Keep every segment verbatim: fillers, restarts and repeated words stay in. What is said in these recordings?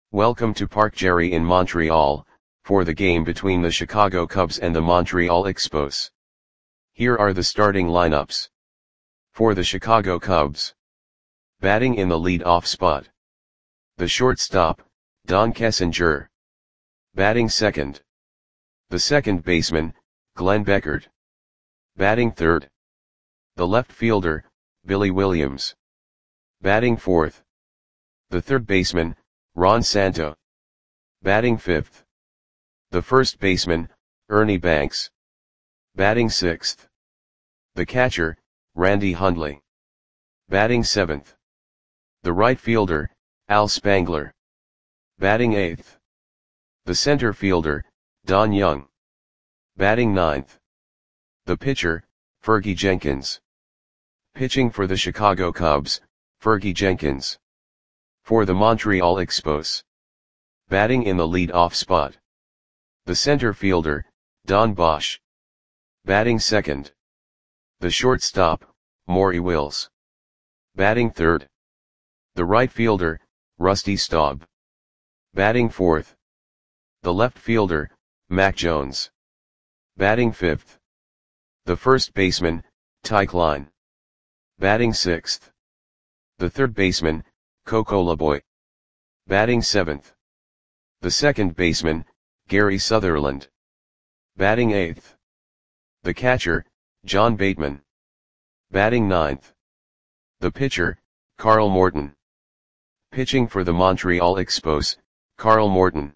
Welcome to Parc Jerry in Montreal, for the game between the Chicago Cubs and the Montreal Expos. Here are the starting lineups. For the Chicago Cubs. Batting in the lead-off spot. The shortstop, Don Kessinger. Batting second. The second baseman, Glenn Beckert. Batting third. The left fielder, Billy Williams. Batting fourth. The third baseman, Ron Santo. Batting fifth. The first baseman, Ernie Banks. Batting sixth. The catcher, Randy Hundley. Batting seventh. The right fielder, Al Spangler. Batting eighth. The center fielder, Don Young. Batting ninth. The pitcher, Fergie Jenkins. Pitching for the Chicago Cubs, Fergie Jenkins. For the Montreal Expos. Batting in the lead-off spot. The center fielder, Don Bosch. Batting second. The shortstop, Maury Wills. Batting third. The right fielder, Rusty Staub. Batting fourth. The left fielder, Mac Jones. Batting fifth. The first baseman, Ty Klein. Batting sixth. The third baseman, Coco LeBoy. Batting seventh. The second baseman, Gary Sutherland. Batting eighth. The catcher, John Bateman. Batting ninth. The pitcher, Carl Morton. Pitching for the Montreal Expos, Carl Morton.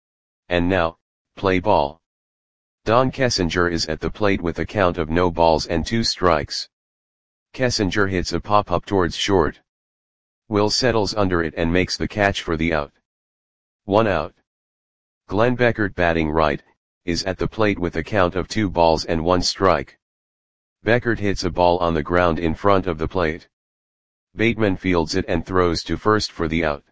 And now, play ball. Don Kessinger is at the plate with a count of no balls and two strikes. Kessinger hits a pop-up towards short. Will settles under it and makes the catch for the out. One out. Glenn Beckert, batting right, is at the plate with a count of two balls and one strike. Beckert hits a ball on the ground in front of the plate. Bateman fields it and throws to first for the out.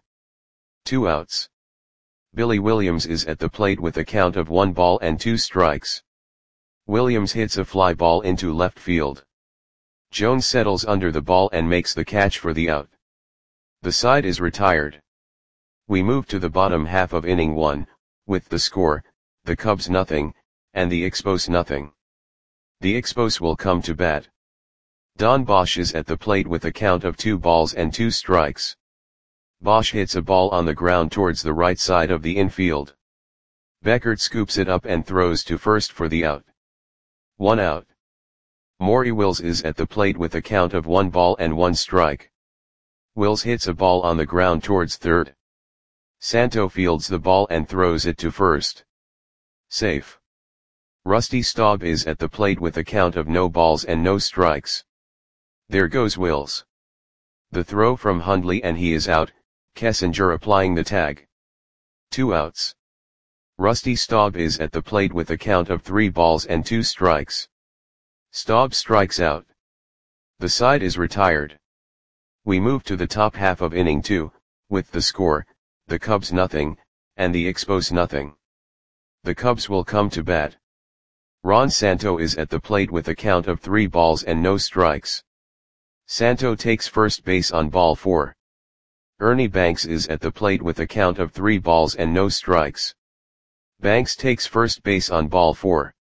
Two outs. Billy Williams is at the plate with a count of one ball and two strikes. Williams hits a fly ball into left field. Jones settles under the ball and makes the catch for the out. The side is retired. We move to the bottom half of inning one, with the score, the Cubs nothing, and the Expos nothing. The Expos will come to bat. Don Bosch is at the plate with a count of two balls and two strikes. Bosch hits a ball on the ground towards the right side of the infield. Beckert scoops it up and throws to first for the out. One out. Maury Wills is at the plate with a count of one ball and one strike. Wills hits a ball on the ground towards third. Santo fields the ball and throws it to first. Safe. Rusty Staub is at the plate with a count of no balls and no strikes. There goes Wills. The throw from Hundley and he is out, Kessinger applying the tag. Two outs. Rusty Staub is at the plate with a count of three balls and two strikes. Staub strikes out. The side is retired. We move to the top half of inning two, with the score, the Cubs nothing, and the Expos nothing. The Cubs will come to bat. Ron Santo is at the plate with a count of three balls and no strikes. Santo takes first base on ball four. Ernie Banks is at the plate with a count of three balls and no strikes. Banks takes first base on ball four.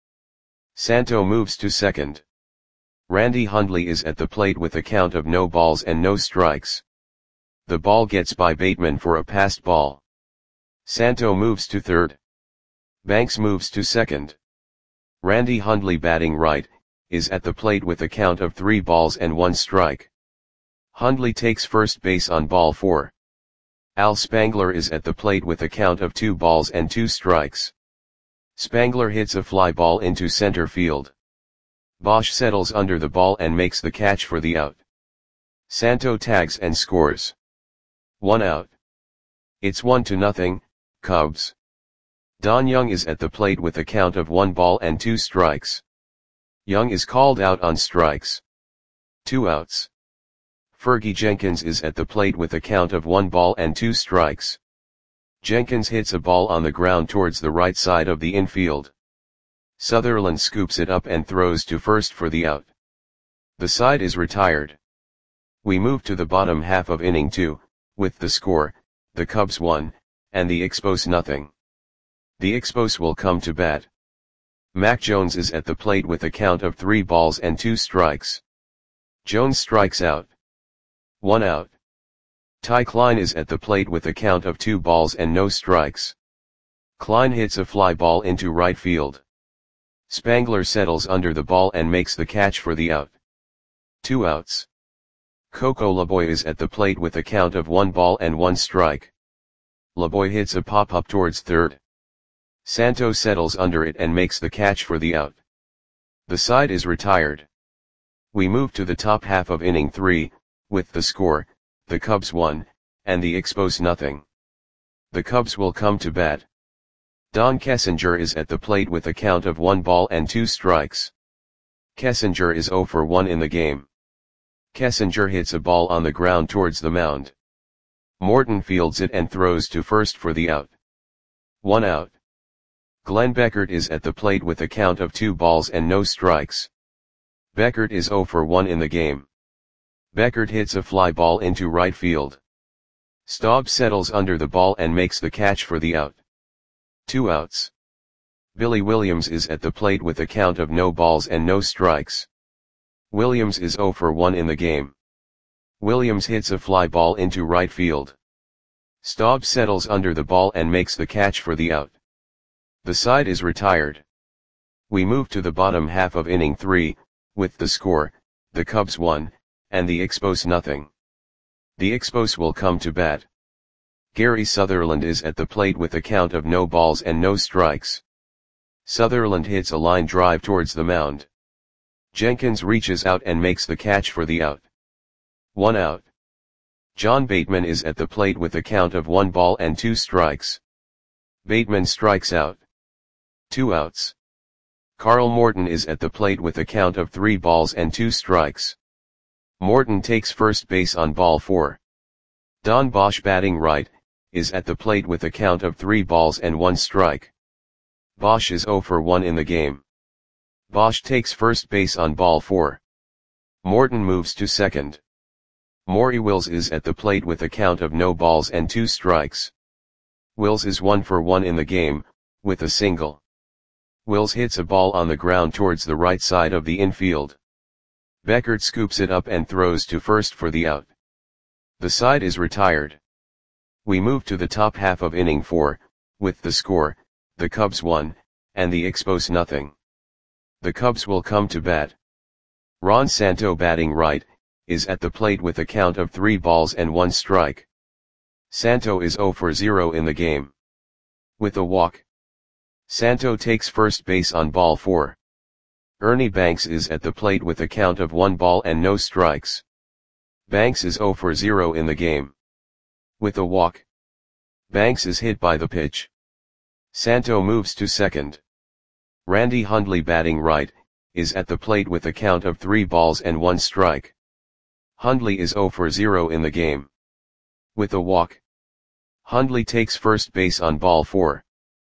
Santo moves to second. Randy Hundley is at the plate with a count of no balls and no strikes. The ball gets by Bateman for a passed ball. Santo moves to third. Banks moves to second. Randy Hundley, batting right, is at the plate with a count of three balls and one strike. Hundley takes first base on ball four. Al Spangler is at the plate with a count of two balls and two strikes. Spangler hits a fly ball into center field. Bosch settles under the ball and makes the catch for the out. Santo tags and scores. One out. It's one to nothing, Cubs. Don Young is at the plate with a count of one ball and two strikes. Young is called out on strikes. Two outs. Fergie Jenkins is at the plate with a count of one ball and two strikes. Jenkins hits a ball on the ground towards the right side of the infield. Sutherland scoops it up and throws to first for the out. The side is retired. We move to the bottom half of inning two, with the score, the Cubs one, and the Expos nothing. The Expos will come to bat. Mac Jones is at the plate with a count of three balls and two strikes. Jones strikes out. One out. Ty Klein is at the plate with a count of two balls and no strikes. Klein hits a fly ball into right field. Spangler settles under the ball and makes the catch for the out. Two outs. Coco LeBoy is at the plate with a count of one ball and one strike. LeBoy hits a pop-up towards third. Santo settles under it and makes the catch for the out. The side is retired. We move to the top half of inning three, with the score, the Cubs one, and the Expos nothing. The Cubs will come to bat. Don Kessinger is at the plate with a count of one ball and two strikes. Kessinger is zero for one in the game. Kessinger hits a ball on the ground towards the mound. Morton fields it and throws to first for the out. One out. Glenn Beckert is at the plate with a count of two balls and no strikes. Beckert is zero for one in the game. Beckert hits a fly ball into right field. Staub settles under the ball and makes the catch for the out. Two outs. Billy Williams is at the plate with a count of no balls and no strikes. Williams is zero for one in the game. Williams hits a fly ball into right field. Staub settles under the ball and makes the catch for the out. The side is retired. We move to the bottom half of inning three, with the score, the Cubs one, and the Expos nothing. The Expos will come to bat. Gary Sutherland is at the plate with a count of no balls and no strikes. Sutherland hits a line drive towards the mound. Jenkins reaches out and makes the catch for the out. One out. John Bateman is at the plate with a count of one ball and two strikes. Bateman strikes out. Two outs. Carl Morton is at the plate with a count of three balls and two strikes. Morton takes first base on ball four. Don Bosch, batting right, is at the plate with a count of three balls and one strike. Bosch is zero for one in the game. Bosch takes first base on ball four. Morton moves to second. Maury Wills is at the plate with a count of no balls and two strikes. Wills is one for one in the game, with a single. Wills hits a ball on the ground towards the right side of the infield. Beckert scoops it up and throws to first for the out. The side is retired. We move to the top half of inning four, with the score, the Cubs one, and the Expos nothing. The Cubs will come to bat. Ron Santo, batting right, is at the plate with a count of three balls and one strike. Santo is zero for zero in the game. With a walk. Santo takes first base on ball four. Ernie Banks is at the plate with a count of one ball and no strikes. Banks is zero for zero in the game. With a walk. Banks is hit by the pitch. Santo moves to second. Randy Hundley, batting right, is at the plate with a count of three balls and one strike. Hundley is zero for zero in the game. With a walk. Hundley takes first base on ball four.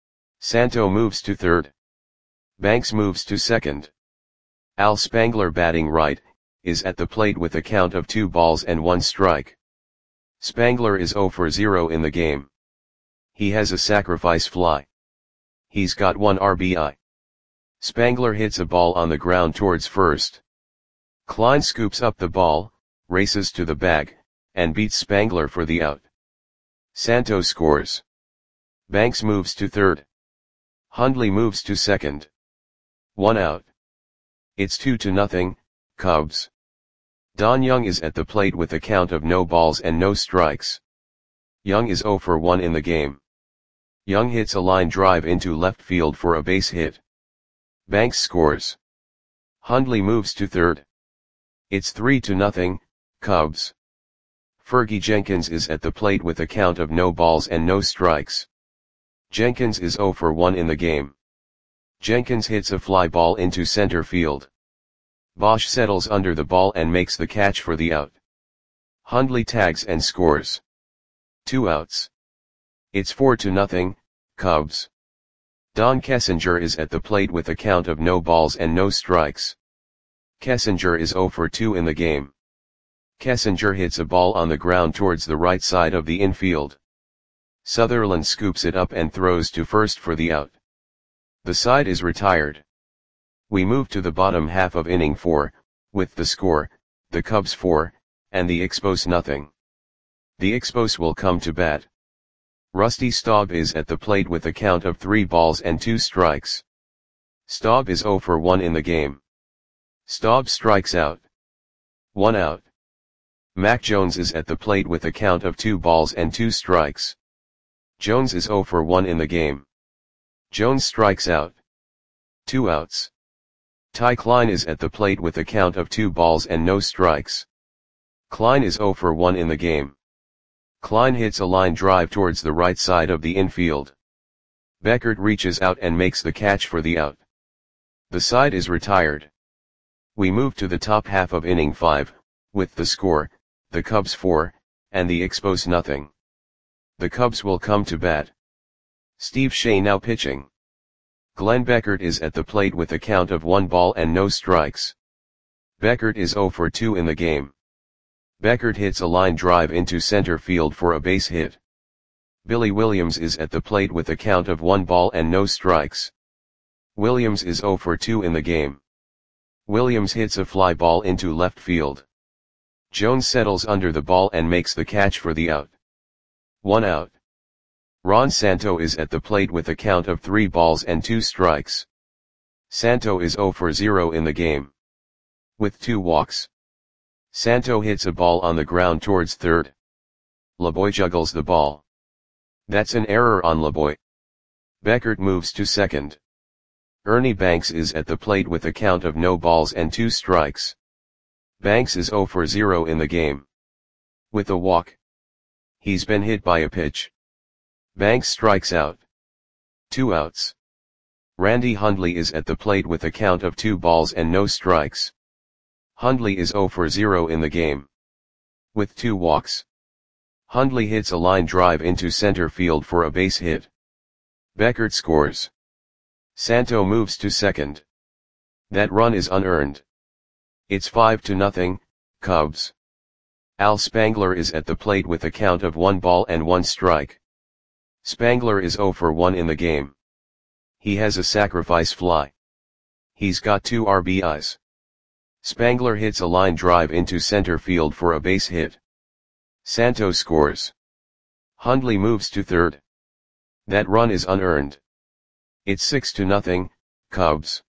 Santo moves to third. Banks moves to second. Al Spangler, batting right, is at the plate with a count of two balls and one strike. Spangler is zero for zero in the game. He has a sacrifice fly. He's got one R B I. Spangler hits a ball on the ground towards first. Klein scoops up the ball, races to the bag, and beats Spangler for the out. Santo scores. Banks moves to third. Hundley moves to second. One out. It's two to nothing, Cubs. Don Young is at the plate with a count of no balls and no strikes. Young is zero for one in the game. Young hits a line drive into left field for a base hit. Banks scores. Hundley moves to third. It's three to nothing, Cubs. Fergie Jenkins is at the plate with a count of no balls and no strikes. Jenkins is zero for one in the game. Jenkins hits a fly ball into center field. Bosch settles under the ball and makes the catch for the out. Hundley tags and scores. Two outs. It's four to nothing, Cubs. Don Kessinger is at the plate with a count of no balls and no strikes. Kessinger is zero for two in the game. Kessinger hits a ball on the ground towards the right side of the infield. Sutherland scoops it up and throws to first for the out. The side is retired. We move to the bottom half of inning four, with the score, the Cubs four, and the Expos nothing. The Expos will come to bat. Rusty Staub is at the plate with a count of three balls and two strikes. Staub is oh for one in the game. Staub strikes out. One out. Mac Jones is at the plate with a count of two balls and two strikes. Jones is oh for one in the game. Jones strikes out. Two outs. Ty Klein is at the plate with a count of two balls and no strikes. Klein is oh for one in the game. Klein hits a line drive towards the right side of the infield. Beckert reaches out and makes the catch for the out. The side is retired. We move to the top half of inning five, with the score, the Cubs four, and the Expos nothing. The Cubs will come to bat. Steve Shea now pitching. Glenn Beckert is at the plate with a count of one ball and no strikes. Beckert is oh for two in the game. Beckert hits a line drive into center field for a base hit. Billy Williams is at the plate with a count of one ball and no strikes. Williams is oh for two in the game. Williams hits a fly ball into left field. Jones settles under the ball and makes the catch for the out. One out. Ron Santo is at the plate with a count of three balls and two strikes. Santo is oh for zero in the game. With two walks. Santo hits a ball on the ground towards third. LeBoy juggles the ball. That's an error on LeBoy. Beckert moves to second. Ernie Banks is at the plate with a count of no balls and two strikes. Banks is oh for zero in the game. With a walk. He's been hit by a pitch. Banks strikes out. Two outs. Randy Hundley is at the plate with a count of two balls and no strikes. Hundley is oh for zero in the game. With two walks. Hundley hits a line drive into center field for a base hit. Beckert scores. Santo moves to second. That run is unearned. It's five to nothing, Cubs. Al Spangler is at the plate with a count of one ball and one strike. Spangler is oh for one in the game. He has a sacrifice fly. He's got two R B Is. Spangler hits a line drive into center field for a base hit. Santo scores. Hundley moves to third. That run is unearned. It's six to nothing, Cubs.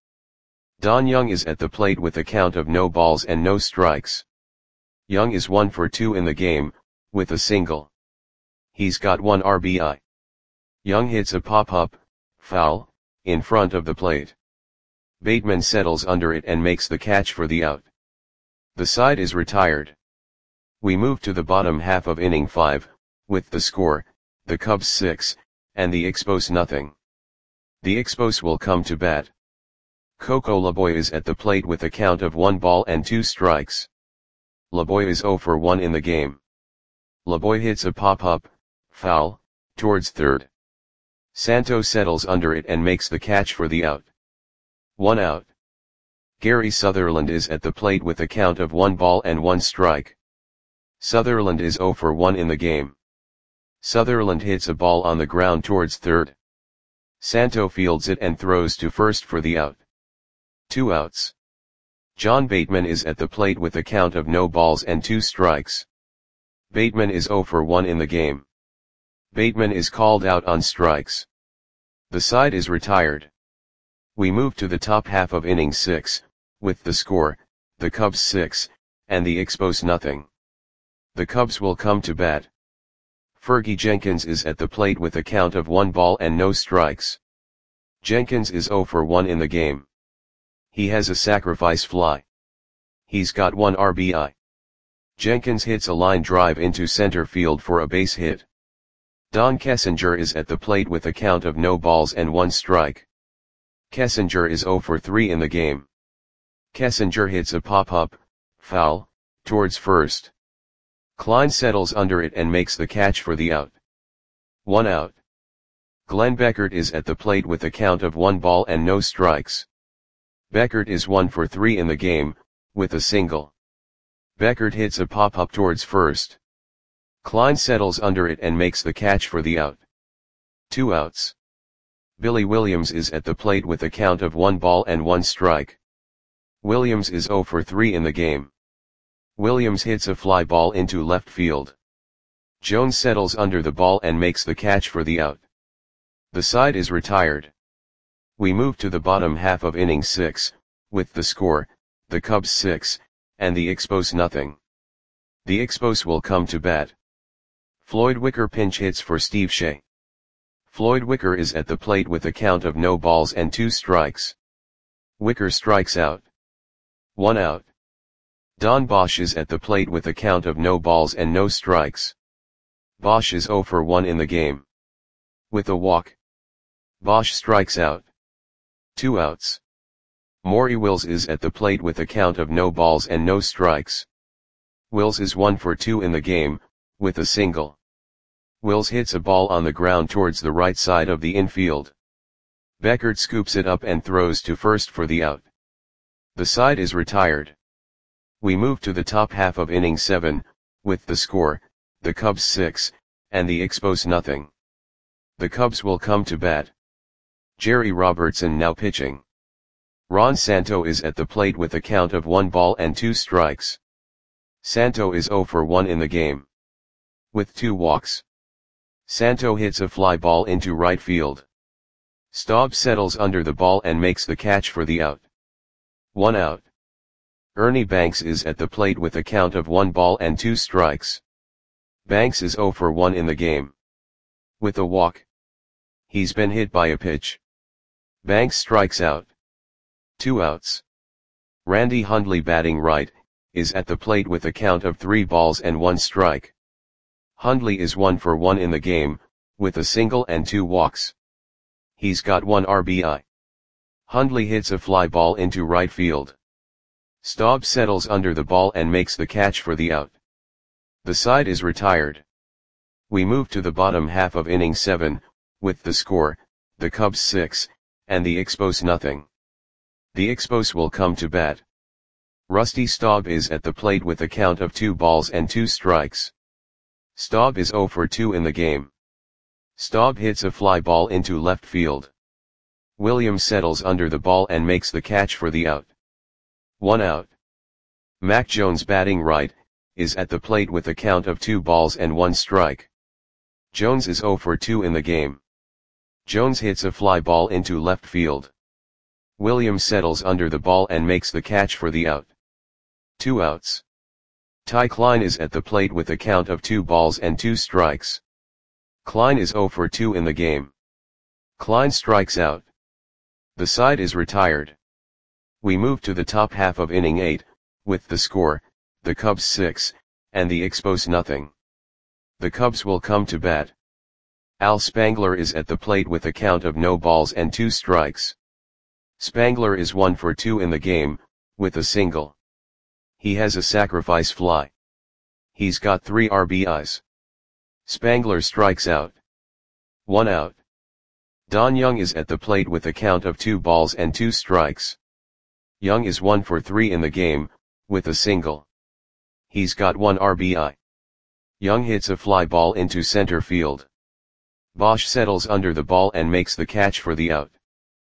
Don Young is at the plate with a count of no balls and no strikes. Young is one for two in the game, with a single. He's got one R B I. Young hits a pop-up, foul, in front of the plate. Bateman settles under it and makes the catch for the out. The side is retired. We move to the bottom half of inning five, with the score, the Cubs six, and the Expos nothing. The Expos will come to bat. Coco LeBoy is at the plate with a count of one ball and two strikes. LeBoy is oh for one in the game. LeBoy hits a pop-up, foul, towards third. Santo settles under it and makes the catch for the out. One out. Gary Sutherland is at the plate with a count of one ball and one strike. Sutherland is oh for one in the game. Sutherland hits a ball on the ground towards third. Santo fields it and throws to first for the out. Two outs. John Bateman is at the plate with a count of no balls and two strikes. Bateman is oh for one in the game. Bateman is called out on strikes. The side is retired. We move to the top half of inning six, with the score, the Cubs six, and the Expos nothing. The Cubs will come to bat. Fergie Jenkins is at the plate with a count of one ball and no strikes. Jenkins is oh for one in the game. He has a sacrifice fly. He's got one R B I. Jenkins hits a line drive into center field for a base hit. Don Kessinger is at the plate with a count of no balls and one strike. Kessinger is oh for three in the game. Kessinger hits a pop-up, foul, towards first. Klein settles under it and makes the catch for the out. One out. Glenn Beckert is at the plate with a count of one ball and no strikes. Beckert is one for three in the game, with a single. Beckert hits a pop-up towards first. Klein settles under it and makes the catch for the out. Two outs. Billy Williams is at the plate with a count of one ball and one strike. Williams is oh for three in the game. Williams hits a fly ball into left field. Jones settles under the ball and makes the catch for the out. The side is retired. We move to the bottom half of inning six, with the score, the Cubs six, and the Expos nothing. The Expos will come to bat. Floyd Wicker pinch hits for Steve Shea. Floyd Wicker is at the plate with a count of no balls and two strikes. Wicker strikes out. One out. Don Bosch is at the plate with a count of no balls and no strikes. Bosch is oh for one in the game. With a walk, Bosch strikes out. Two outs. Maury Wills is at the plate with a count of no balls and no strikes. Wills is one for two in the game, with a single. Wills hits a ball on the ground towards the right side of the infield. Beckert scoops it up and throws to first for the out. The side is retired. We move to the top half of inning seven, with the score, the Cubs six, and the Expos nothing. The Cubs will come to bat. Jerry Robertson now pitching. Ron Santo is at the plate with a count of one ball and two strikes. Santo is oh for one in the game. With two walks, Santo hits a fly ball into right field. Staub settles under the ball and makes the catch for the out. One out. Ernie Banks is at the plate with a count of one ball and two strikes. Banks is oh for one in the game. With a walk, he's been hit by a pitch. Banks strikes out. Two outs. Randy Hundley batting right, is at the plate with a count of three balls and one strike. Hundley is one for one in the game, with a single and two walks. He's got one R B I. Hundley hits a fly ball into right field. Staub settles under the ball and makes the catch for the out. The side is retired. We move to the bottom half of inning seven, with the score, the Cubs six, and the Expos nothing. The Expos will come to bat. Rusty Staub is at the plate with a count of two balls and two strikes. Staub is oh for two in the game. Staub hits a fly ball into left field. Williams settles under the ball and makes the catch for the out. One out. Mac Jones batting right, is at the plate with a count of two balls and one strike. Jones is oh for two in the game. Jones hits a fly ball into left field. Williams settles under the ball and makes the catch for the out. Two outs. Ty Klein is at the plate with a count of two balls and two strikes. Klein is oh for two in the game. Klein strikes out. The side is retired. We move to the top half of inning eight, with the score, the Cubs six, and the Expos nothing. The Cubs will come to bat. Al Spangler is at the plate with a count of no balls and two strikes. Spangler is one for two in the game, with a single. He has a sacrifice fly. He's got three R B Is. Spangler strikes out. One out. Don Young is at the plate with a count of two balls and two strikes. Young is one for three in the game, with a single. He's got one R B I. Young hits a fly ball into center field. Bosch settles under the ball and makes the catch for the out.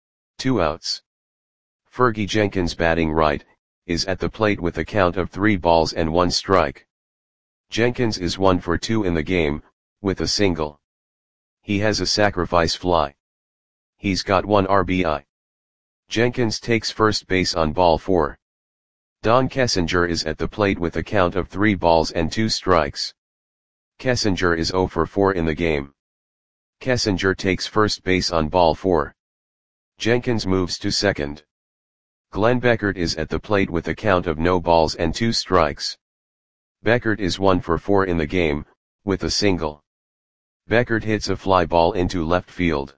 Two outs. Fergie Jenkins batting right, is at the plate with a count of three balls and one strike. Jenkins is one for two in the game, with a single. He has a sacrifice fly. He's got one R B I. Jenkins takes first base on ball four. Don Kessinger is at the plate with a count of three balls and two strikes. Kessinger is oh for four in the game. Kessinger takes first base on ball four. Jenkins moves to second. Glenn Beckert is at the plate with a count of no balls and two strikes. Beckert is one for four in the game, with a single. Beckert hits a fly ball into left field.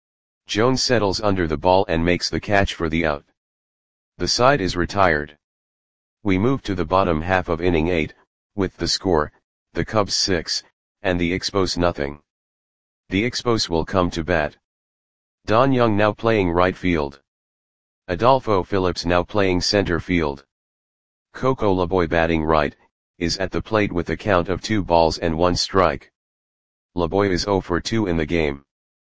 Jones settles under the ball and makes the catch for the out. The side is retired. We move to the bottom half of inning eight, with the score, the Cubs six, and the Expos nothing. The Expos will come to bat. Don Young now playing right field. Adolfo Phillips now playing center field. Coco LeBoy batting right, is at the plate with a count of two balls and one strike. LeBoy is oh for two in the game.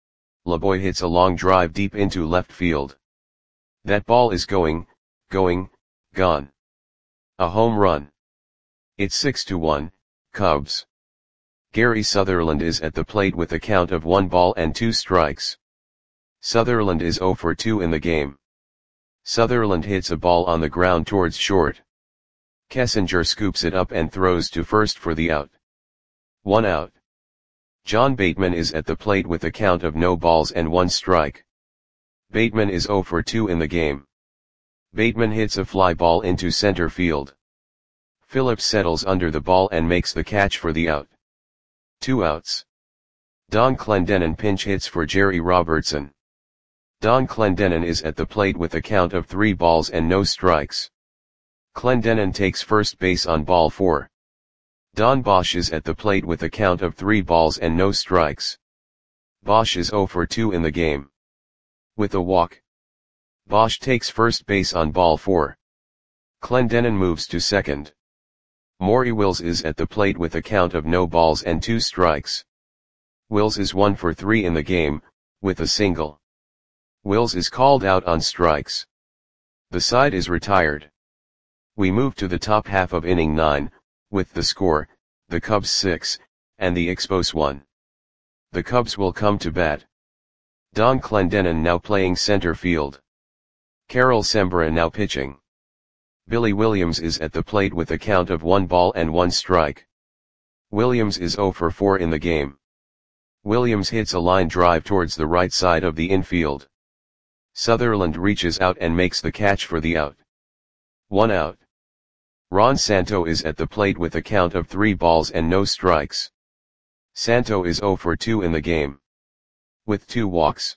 LeBoy hits a long drive deep into left field. That ball is going, going, gone. A home run. It's six to one, Cubs. Gary Sutherland is at the plate with a count of one ball and two strikes. Sutherland is zero for two in the game. Sutherland hits a ball on the ground towards short. Kessinger scoops it up and throws to first for the out. One out. John Bateman is at the plate with a count of no balls and one strike. Bateman is zero for two in the game. Bateman hits a fly ball into center field. Phillips settles under the ball and makes the catch for the out. Two outs. Don Clendenon pinch hits for Jerry Robertson. Don Clendenon is at the plate with a count of three balls and no strikes. Clendenon takes first base on ball four. Don Bosch is at the plate with a count of three balls and no strikes. Bosch is zero for two in the game. With a walk. Bosch takes first base on ball four. Clendenon moves to second. Maury Wills is at the plate with a count of no balls and two strikes. Wills is one for three in the game, with a single. Wills is called out on strikes. The side is retired. We move to the top half of inning nine, with the score, the Cubs six, and the Expos one. The Cubs will come to bat. Don Clendenon now playing center field. Carol Sembra now pitching. Billy Williams is at the plate with a count of one ball and one strike. Williams is zero for four in the game. Williams hits a line drive towards the right side of the infield. Sutherland reaches out and makes the catch for the out. One out. Ron Santo is at the plate with a count of three balls and no strikes. Santo is zero for two in the game. With two walks.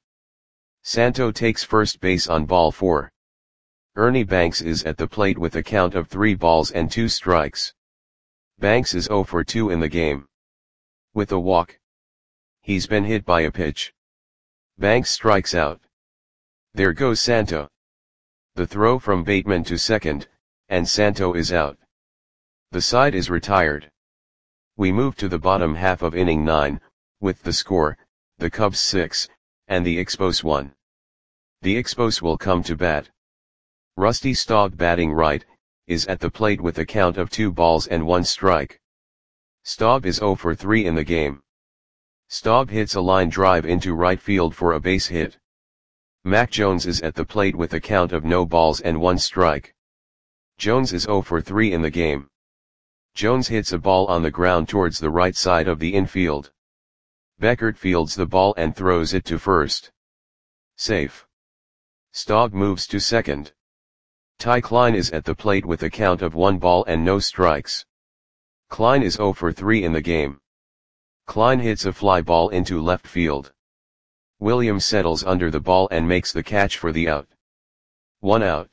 Santo takes first base on ball four. Ernie Banks is at the plate with a count of three balls and two strikes. Banks is zero for two in the game. With a walk. He's been hit by a pitch. Banks strikes out. There goes Santo. The throw from Bateman to second, and Santo is out. The side is retired. We move to the bottom half of inning nine, with the score, the Cubs six, and the Expos one. The Expos will come to bat. Rusty Staub batting right, is at the plate with a count of two balls and one strike. Staub is zero for three in the game. Staub hits a line drive into right field for a base hit. Mac Jones is at the plate with a count of no balls and one strike. Jones is zero for three in the game. Jones hits a ball on the ground towards the right side of the infield. Beckert fields the ball and throws it to first. Safe. Staub moves to second. Ty Klein is at the plate with a count of one ball and no strikes. Klein is zero for three in the game. Klein hits a fly ball into left field. Williams settles under the ball and makes the catch for the out. One out.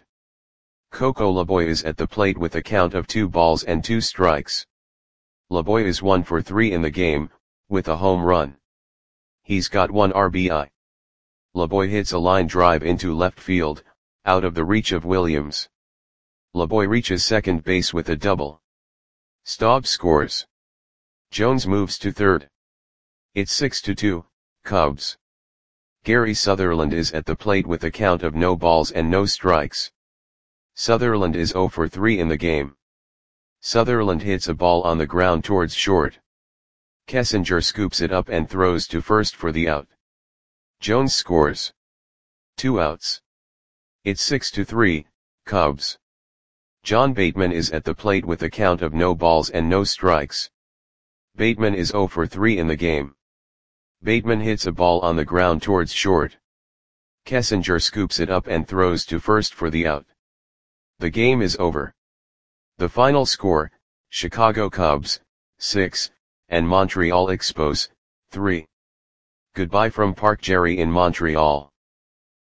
Coco LeBoy is at the plate with a count of two balls and two strikes. LeBoy is one for three in the game, with a home run. He's got one R B I. LeBoy hits a line drive into left field, out of the reach of Williams. LeBoy reaches second base with a double. Staub scores. Jones moves to third. It's six to two, Cubs. Gary Sutherland is at the plate with a count of no balls and no strikes. Sutherland is zero for three in the game. Sutherland hits a ball on the ground towards short. Kessinger scoops it up and throws to first for the out. Jones scores. Two outs. It's six to three, Cubs. John Bateman is at the plate with a count of no balls and no strikes. Bateman is zero for three in the game. Bateman hits a ball on the ground towards short. Kessinger scoops it up and throws to first for the out. The game is over. The final score, Chicago Cubs, six, and Montreal Expos, three. Goodbye from Park Jerry in Montreal.